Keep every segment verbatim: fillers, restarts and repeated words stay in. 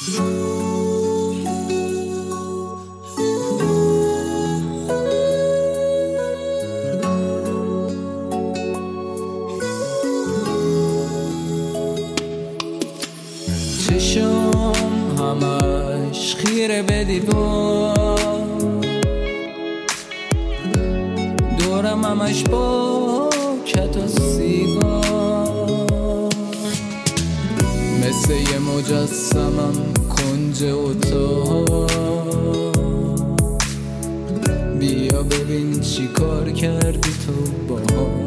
چشم همش خیره به دیوار، دورم همش با کت و سیگار، مثل یه مجسمم کنج اتاق. بیا ببین چی کار کردی تو با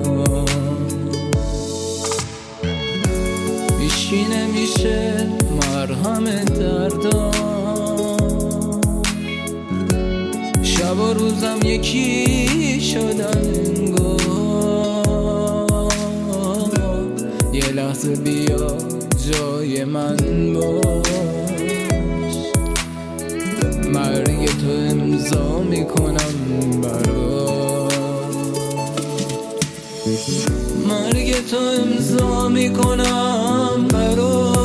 هیچی نمیشه مرهم دردام. شب و روزم یکی شدن انگار. یه لحظه بیا جای من باش، مرگ تو امضا میکنم برات، مرگ تو امضا میکنم برات.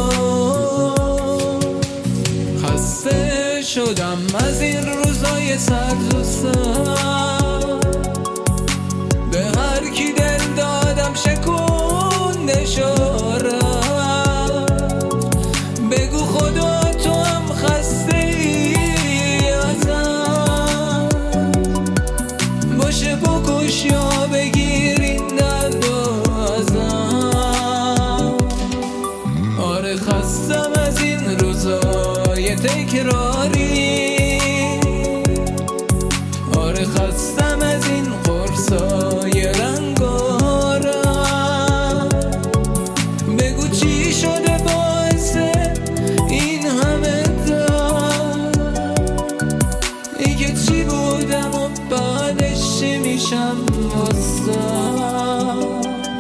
خسته شدم از این روزای سرد و سرد، به هر کی دل دادم شکونده شارم. بگو خدا تو هم خسته ای ازم، باشه بکش یا بگیر این درد ازم. آره خستم از این روزای تکراری، آره خستم از این قرصای رنگارم. بگو چی شده باعث این همه درد، دیگه چی بودم و بعدش چی میشم واسم.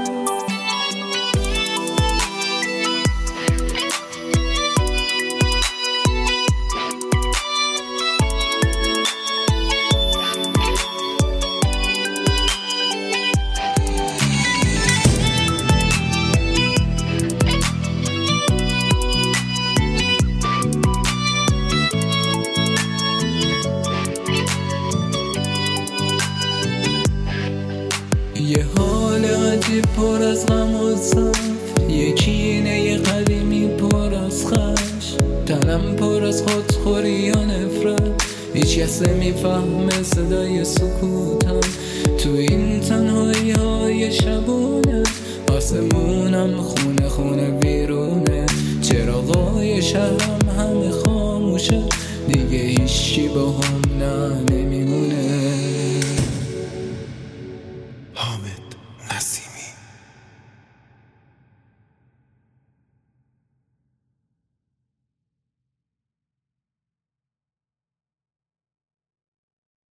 یه حال عجیب پر از غم و صف، یه کینه قدیمی پر از خش، تنم پر از خودخوری و نفرت. هیچ کس نمیفهمه صدای سکوتم تو این تنهایی های شبونه. آسمونم خونه خونه بیرونه، چراغای شهرم همه خاموشه، دیگه هیچی با هم نه